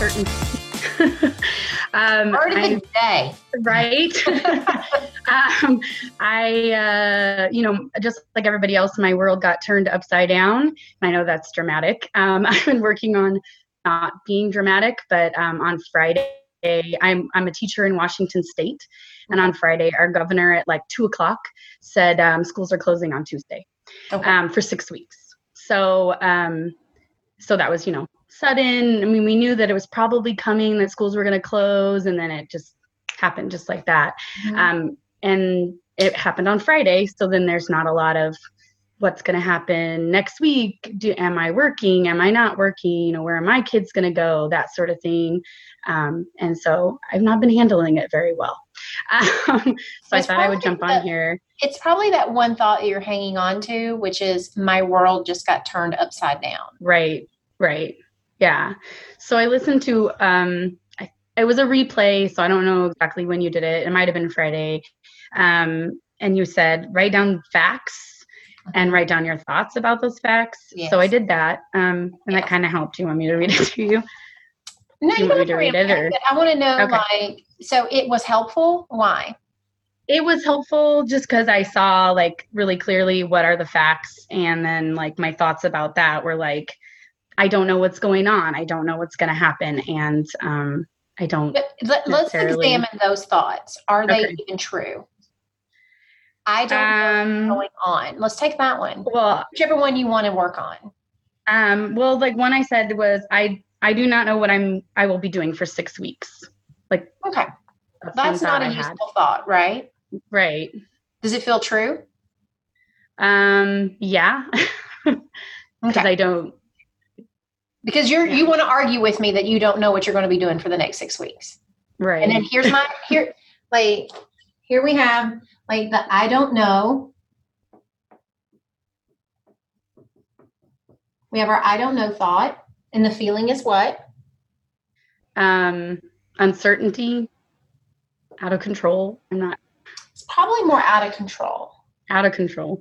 uncertainty. Word of the day. Right. Just like everybody else, my world got turned upside down. I know that's dramatic. I've been working on not being dramatic, but on Friday, I'm a teacher in Washington State. And on Friday, our governor at like 2:00 said schools are closing on Tuesday for 6 weeks. So that was, sudden. I mean, we knew that it was probably coming, that schools were going to close, and then it just happened just like that. Mm-hmm. And it happened on Friday. So then there's not a lot of what's going to happen next week. Am I working? Am I not working? Where are my kids going to go? That sort of thing. And so I've not been handling it very well. So I thought I would jump on here. It's probably that one thought that you're hanging on to, which is my world just got turned upside down. Right. Yeah. So I listened to, it was a replay, so I don't know exactly when you did it. It might have been Friday. And you said, write down facts and write down your thoughts about those facts. Yes. So I did that. And that kind of helped. You want me to read it to you? No, you want me to read it? Or? I want to know, so it was helpful. Why? It was helpful just because I saw like really clearly what are the facts. And then like my thoughts about that were like, I don't know what's going on. I don't know what's going to happen. And I don't. Let's examine those thoughts. Are they even true? I don't know what's going on. Let's take that one. Well, whichever one you want to work on. Well, like one I said was, I do not know what I will be doing for 6 weeks. Like, okay. That's not a useful thought, right? Right. Does it feel true? Yeah. Because I don't. Because you want to argue with me that you don't know what you're going to be doing for the next 6 weeks. Right. And then here we have like the I don't know. We have our I don't know thought. And the feeling is what? Uncertainty. Out of control. It's probably more out of control. Out of control.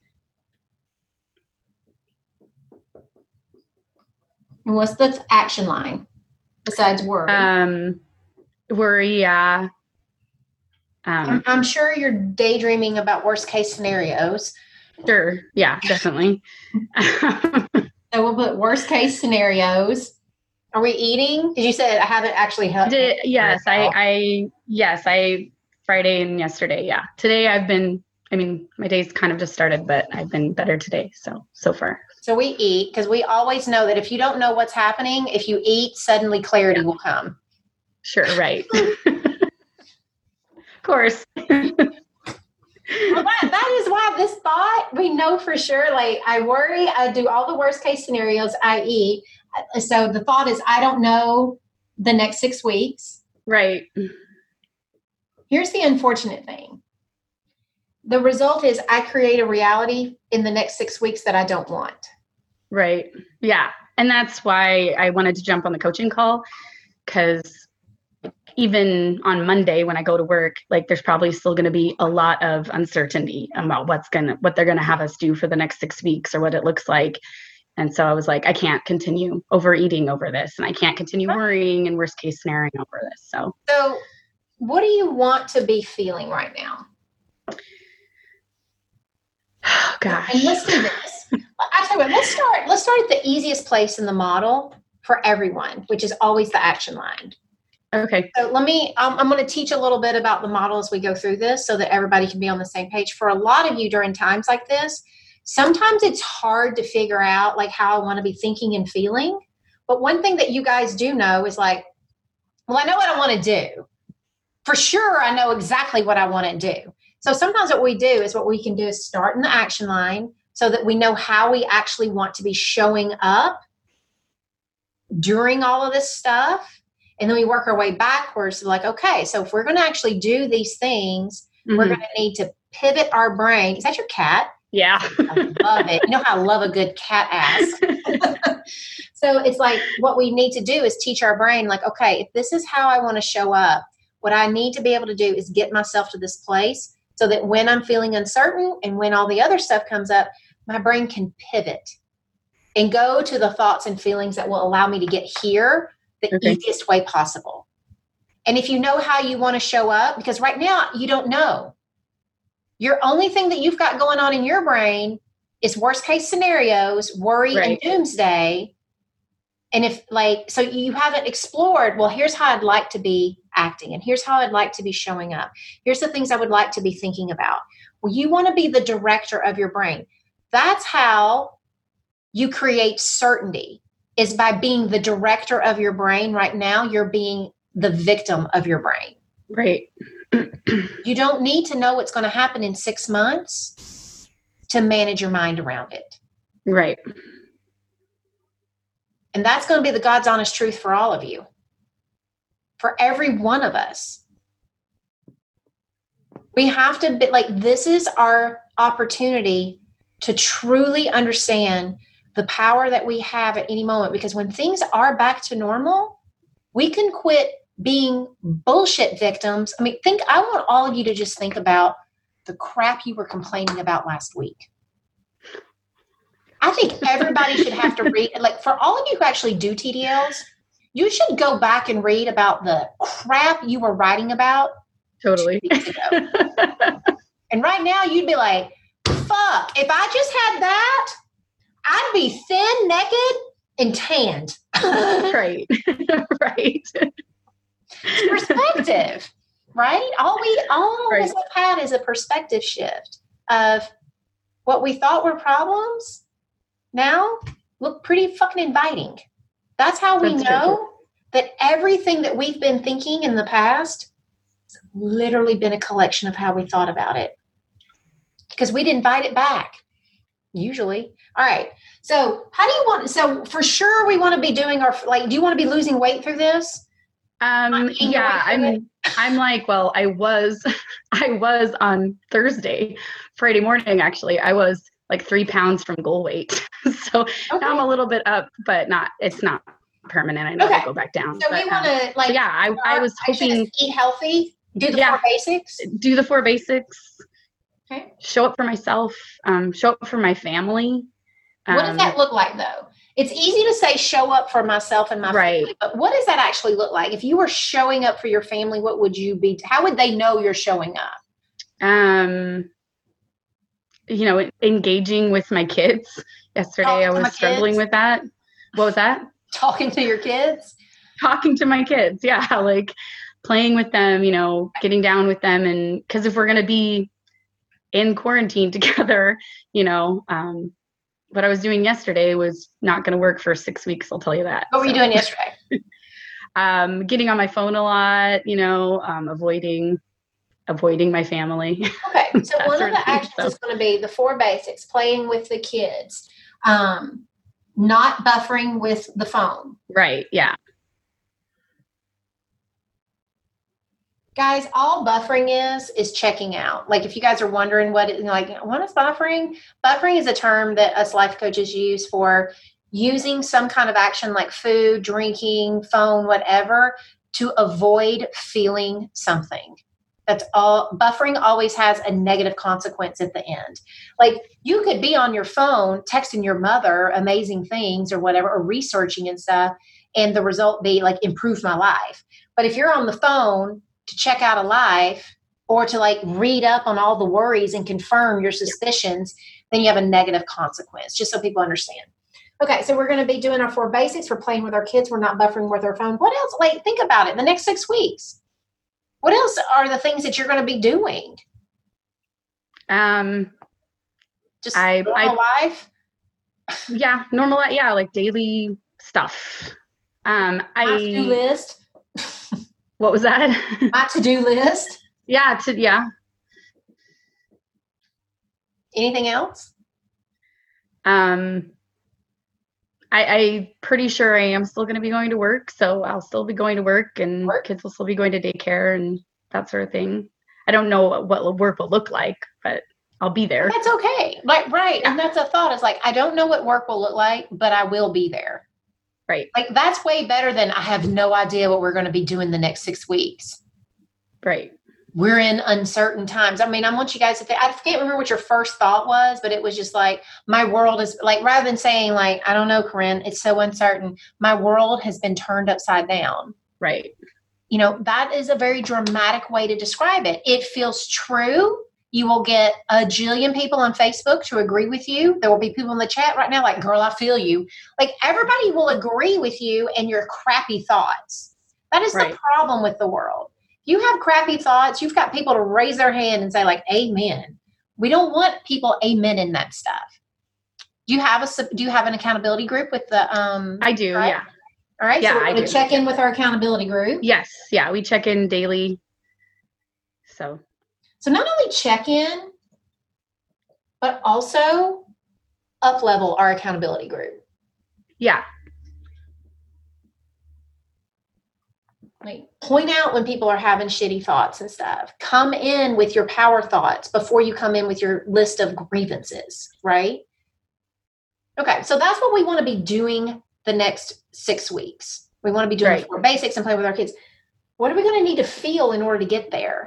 And what's the action line besides worry? Worry, yeah. I'm sure you're daydreaming about worst case scenarios. Sure. Yeah, definitely. So we'll put worst case scenarios. Are we eating? Because you said I haven't actually helped. Yes, I Friday and yesterday. Yeah. Today my day's kind of just started, but I've been better today. So far. So we eat because we always know that if you don't know what's happening, if you eat, suddenly clarity will come. Sure. Right. Of course. Well, that is why this thought, we know for sure, like I worry, I do all the worst case scenarios, I eat. So the thought is, I don't know the next 6 weeks. Right. Here's the unfortunate thing. The result is I create a reality in the next 6 weeks that I don't want. Right. Yeah. And that's why I wanted to jump on the coaching call, because even on Monday when I go to work, like there's probably still going to be a lot of uncertainty about what they're going to have us do for the next 6 weeks or what it looks like. And so I was like, I can't continue overeating over this, and I can't continue worrying and worst case scenario over this. So what do you want to be feeling right now? Oh, gosh. And let's do this. I tell you what, let's start at the easiest place in the model for everyone, which is always the action line. Okay. So I'm going to teach a little bit about the model as we go through this so that everybody can be on the same page. For a lot of you during times like this, sometimes it's hard to figure out like how I want to be thinking and feeling. But one thing that you guys do know is like, well, I know what I want to do. For sure, I know exactly what I want to do. So sometimes what we can do is start in the action line so that we know how we actually want to be showing up during all of this stuff. And then we work our way backwards to like, okay, so if we're going to actually do these things, we're going to need to pivot our brain. Is that your cat? Yeah. I love it. You know how I love a good cat ass. So it's like what we need to do is teach our brain like, okay, if this is how I want to show up, what I need to be able to do is get myself to this place so that when I'm feeling uncertain and when all the other stuff comes up, my brain can pivot and go to the thoughts and feelings that will allow me to get here the easiest way possible. And if you know how you want to show up, because right now you don't know. Your only thing that you've got going on in your brain is worst case scenarios, worry, and doomsday. And if so you haven't explored, well, here's how I'd like to be acting. And here's how I'd like to be showing up. Here's the things I would like to be thinking about. Well, you want to be the director of your brain. That's how you create certainty, is by being the director of your brain. Right now, you're being the victim of your brain. Right. You don't need to know what's going to happen in 6 months to manage your mind around it. Right. And that's going to be the God's honest truth for all of you. For every one of us. We have to be this is our opportunity to truly understand the power that we have at any moment. Because when things are back to normal, we can quit being bullshit victims. I want all of you to just think about the crap you were complaining about last week. I think everybody should have to read, for all of you who actually do TDLs, you should go back and read about the crap you were writing about. Totally. 2 weeks ago. And right now you'd be like, fuck, if I just had that, I'd be thin, naked, and tanned. Right. Right. Perspective, right? All of us have had is a perspective shift of what we thought were problems now look pretty fucking inviting. That's how we know that everything that we've been thinking in the past has literally been a collection of how we thought about it. Because we'd invite it back, usually. All right. So for sure we want to be doing do you want to be losing weight through this? Yeah, I'm I was on Friday morning, actually, I was 3 pounds from goal weight. So now I'm a little bit up, but it's not permanent. I know I'll go back down. So we want to I was hoping eat healthy, do the 4 basics. Do the 4 basics. Okay. Show up for myself, show up for my family. What does that look like though? It's easy to say show up for myself and my family, but what does that actually look like? If you were showing up for your family, what would you be? How would they know you're showing up? Engaging with my kids. Yesterday I was struggling with that. What was that? Talking to your kids? Talking to my kids. Yeah. Playing with them, getting down with them. And because if we're going to be in quarantine together, what I was doing yesterday was not going to work for 6 weeks. I'll tell you that. What were you doing yesterday? Getting on my phone a lot, avoiding my family. Okay. So one of the actions is going to be the 4 basics, playing with the kids, not buffering with the phone. Right. Yeah. Guys, all buffering is checking out. If you guys are wondering what is buffering? Buffering is a term that us life coaches use for using some kind of action like food, drinking, phone, whatever, to avoid feeling something. That's all. Buffering always has a negative consequence at the end. You could be on your phone texting your mother amazing things or whatever, or researching and stuff, and the result be improve my life. But if you're on the phone to check out a life or to read up on all the worries and confirm your suspicions, then you have a negative consequence, just so people understand. Okay, so we're going to be doing our 4 basics. We're playing with our kids. We're not buffering with our phone. What else? Think about it. The next 6 weeks. What else are the things that you're going to be doing? Just normal life? Yeah, normal life. Yeah, daily stuff. My to-do list. What was that? My to-do list. Yeah. Anything else? I'm pretty sure I am still going to be going to work, so I'll still be going to work, and kids will still be going to daycare and that sort of thing. I don't know what work will look like, but I'll be there. That's okay. Right. Yeah. And that's a thought. It's I don't know what work will look like, but I will be there. Right. That's way better than I have no idea what we're going to be doing the next 6 weeks. Right. we're in uncertain times. I mean, I want you guys to think, I can't remember what your first thought was, but it was just like, my world is like, rather than saying like, I don't know, Corinne, it's so uncertain. My world has been turned upside down. Right. You know, that is a very dramatic way to describe it. It feels true. You will get a jillion people on Facebook to agree with you. There will be people in the chat right now like, girl, I feel you. Like everybody will agree with you and your crappy thoughts. That is the problem with the world. You have crappy thoughts, you've got people to raise their hand and say like, amen. We don't want people amen in that stuff. Do you have an accountability group with the I do, right? yeah. All right. Yeah, so we're going to check in with our accountability group. Yes. Yeah, we check in daily. So not only check in, but also up level our accountability group. Yeah. Like point out when people are having shitty thoughts and stuff. Come in with your power thoughts before you come in with your list of grievances, right? Okay, so that's what we want to be doing the next 6 weeks. We want to be doing the basics and playing with our kids. What are we going to need to feel in order to get there?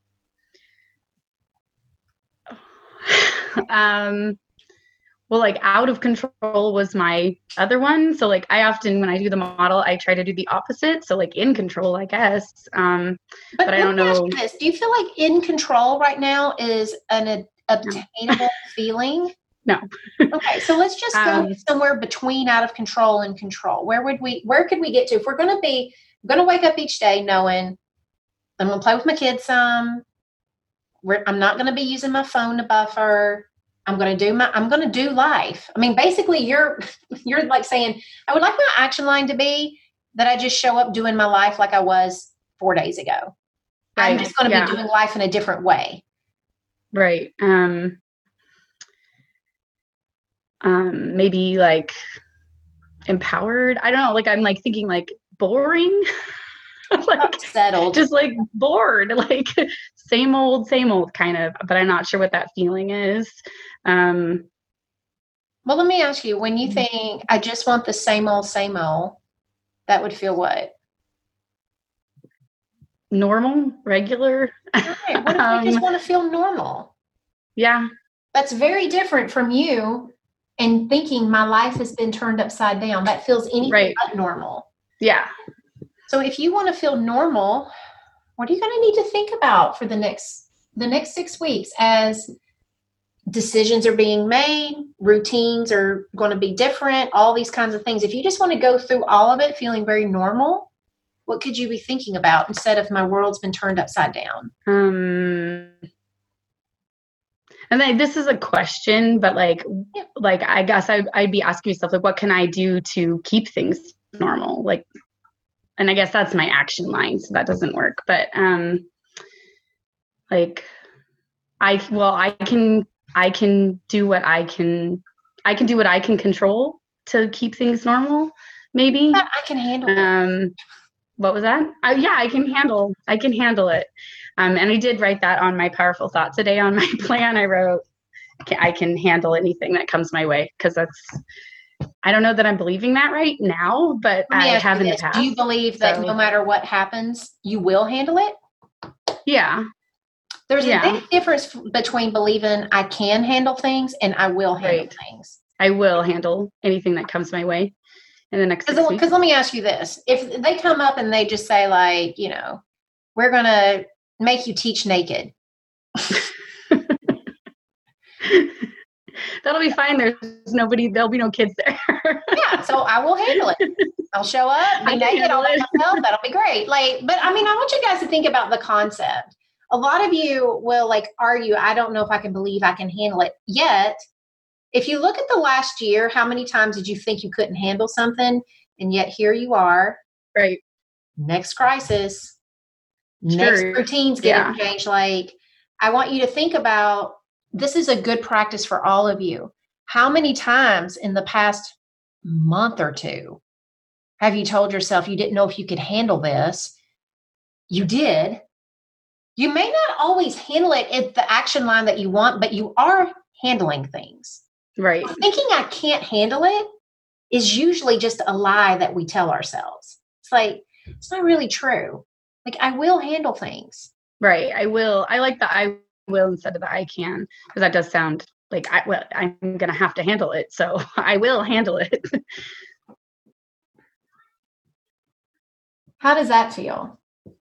Well, like out of control was my other one. So like I often, when I do the model, I try to do the opposite. So like in control, I guess. But I don't know. Do you feel like in control right now is an obtainable feeling? No. Okay. So let's just go somewhere between out of control and control. Where could we get to? If we're going to wake up each day knowing I'm going to play with my kids some, I'm not going to be using my phone to buffer. I'm going to do life. I mean, basically you're like saying, I would like my action line to be that I just show up doing my life like I was 4 days ago. Right. I'm just going to be doing life in a different way. Right. Maybe like empowered. I don't know. Like, I'm like thinking like boring, like settled, just like bored, like same old kind of, but I'm not sure what that feeling is. Well, let me ask you, when you think I just want the same old, that would feel what? Normal, regular. Right. What if you just want to feel normal? Yeah. That's very different from you and thinking my life has been turned upside down. That feels anything but normal. Yeah. So if you want to feel normal, what are you going to need to think about for the next 6 weeks as decisions are being made, routines are going to be different, all these kinds of things. If you just want to go through all of it feeling very normal, what could you be thinking about instead of my world's been turned upside down? And then this is a question, but like I guess I'd be asking myself, like, what can I do to keep things normal? Like, and I guess that's my action line, so that doesn't work. But like, I can do what I can control to keep things normal. Maybe I can handle it. What was that? I can handle it. And I did write that on my powerful thought today on my plan. I wrote, I can handle anything that comes my way, because I don't know that I'm believing that right now, but I have in the past. Do you believe that no matter what happens, you will handle it? Yeah. There's a big difference between believing I can handle things and I will handle things. I will handle anything that comes my way in the next 6 weeks. Because let me ask you this. If they come up and they just say like, we're going to make you teach naked. That'll be fine. There'll be no kids there. Yeah, so I will handle it. I'll show up, be naked all by myself. That'll be great. But I want you guys to think about the concept. A lot of you will argue, I don't know if I can believe I can handle it. Yet, if you look at the last year, how many times did you think you couldn't handle something? And yet here you are. Right. Next crisis. Next routines getting changed. I want you to think about, this is a good practice for all of you. How many times in the past month or two have you told yourself you didn't know if you could handle this? You did. You may not always handle it at the action line that you want, but you are handling things. Right. Thinking I can't handle it is usually just a lie that we tell ourselves. It's not really true. I will handle things. Right. I will. I like the I will instead of the I can, because that does sound like I'm going to have to handle it. So I will handle it. How does that feel?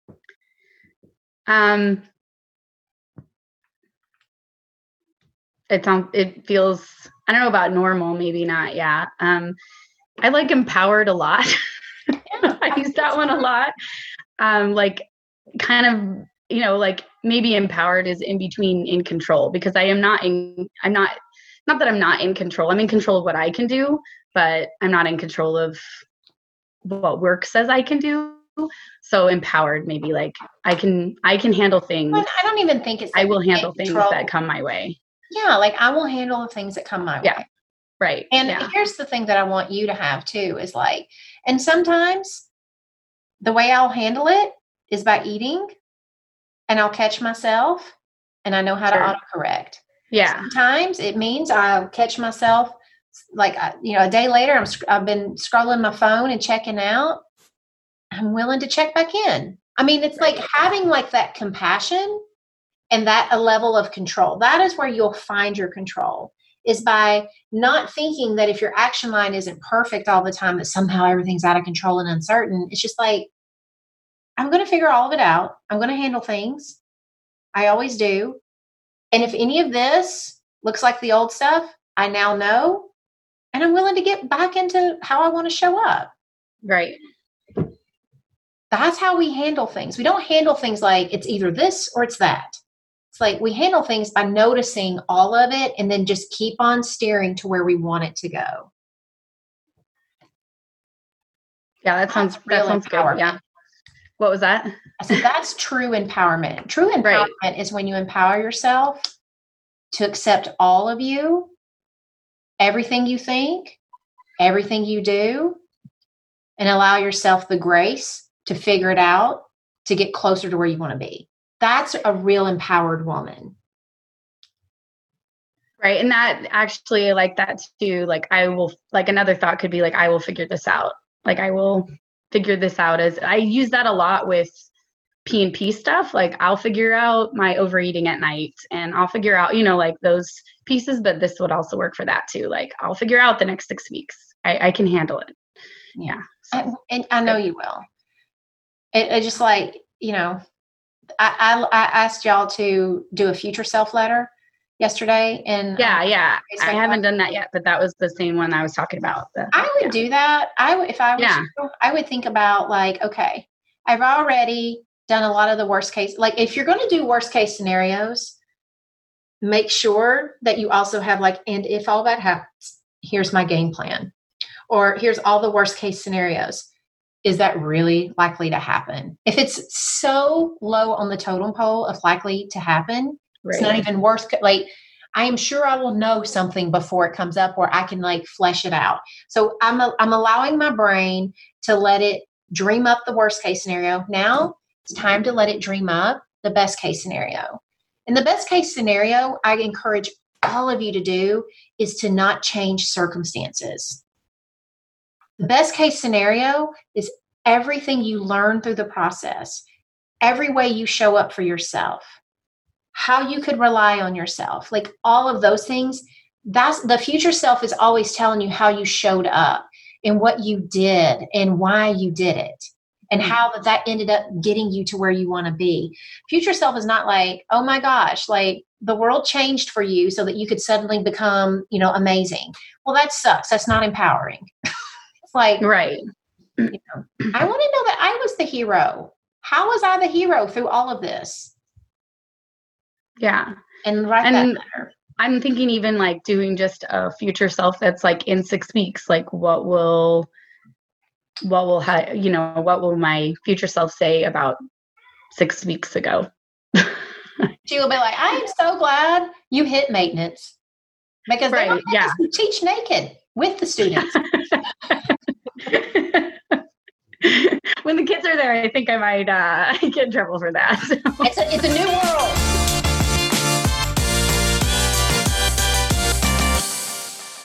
It feels, I don't know about normal, maybe not. Yeah. I like empowered a lot. Yeah, I use that one a lot. Like kind of, like maybe empowered is in between in control, because I'm not that I'm not in control. I'm in control of what I can do, but I'm not in control of what work says I can do. So empowered, maybe like I can handle things. I don't even think it's like I will handle things that come my way. Yeah, like I will handle the things that come my way. Right. And here's the thing that I want you to have too is like, and sometimes the way I'll handle it is by eating, and I'll catch myself and I know how to autocorrect. Yeah. Sometimes it means I'll catch myself like, a day later, I've been scrolling my phone and checking out. I'm willing to check back in. I mean, it's like having like that compassion and that a level of control. That is where you'll find your control, is by not thinking that if your action line isn't perfect all the time, that somehow everything's out of control and uncertain. It's just like, I'm going to figure all of it out. I'm going to handle things. I always do. And if any of this looks like the old stuff, I now know, and I'm willing to get back into how I want to show up. Right. That's how we handle things. We don't handle things like it's either this or it's that. It's like we handle things by noticing all of it and then just keep on steering to where we want it to go. Yeah, that sounds good. Yeah. What was that? I said that's true empowerment. True empowerment is when you empower yourself to accept all of you, everything you think, everything you do, and allow yourself the grace to figure it out, to get closer to where you want to be. That's a real empowered woman. Right. And that actually, like that too, like I will, like another thought could be like, I will figure this out. Like I will figure this out, as I use that a lot with P&P stuff. Like I'll figure out my overeating at night, and I'll figure out, like those pieces, but this would also work for that too. Like I'll figure out the next 6 weeks. I can handle it. Yeah. So. And I know you will. It just like, I asked y'all to do a future self letter yesterday. And I haven't done that yet, but that was the same one I was talking about. I would do that. If I was you, I would think about like, okay, I've already done a lot of the worst case. Like if you're going to do worst case scenarios, make sure that you also have like, and if all that happens, here's my game plan, or here's all the worst case scenarios. Is that really likely to happen? If it's so low on the totem pole of likely to happen, it's not even worth. Like, I am sure I will know something before it comes up where I can like flesh it out. So I'm allowing my brain to let it dream up the worst case scenario. Now it's time to let it dream up the best case scenario. And the best case scenario I encourage all of you to do is to not change circumstances. The best case scenario is everything you learn through the process, every way you show up for yourself, how you could rely on yourself, like all of those things. That's the future self is always telling you how you showed up and what you did and why you did it and how that ended up getting you to where you want to be. Future self is not like, oh my gosh, like the world changed for you so that you could suddenly become, amazing. Well, that sucks. That's not empowering. Like, right. I want to know that I was the hero. How was I the hero through all of this? Yeah. And write that letter. I'm thinking even like doing just a future self that's like in 6 weeks, like what will my future self say about 6 weeks ago? She will be like, I am so glad you hit maintenance, because they might have to teach naked with the students. When the kids are there, I think I might get in trouble for that. It's a new world.